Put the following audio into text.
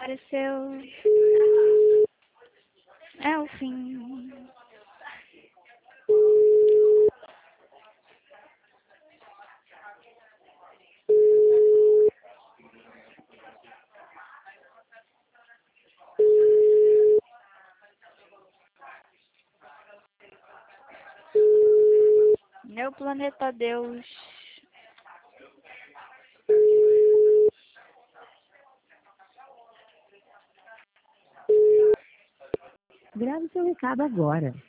Apareceu. É o fim. Meu planeta Deus. Grave seu recado agora.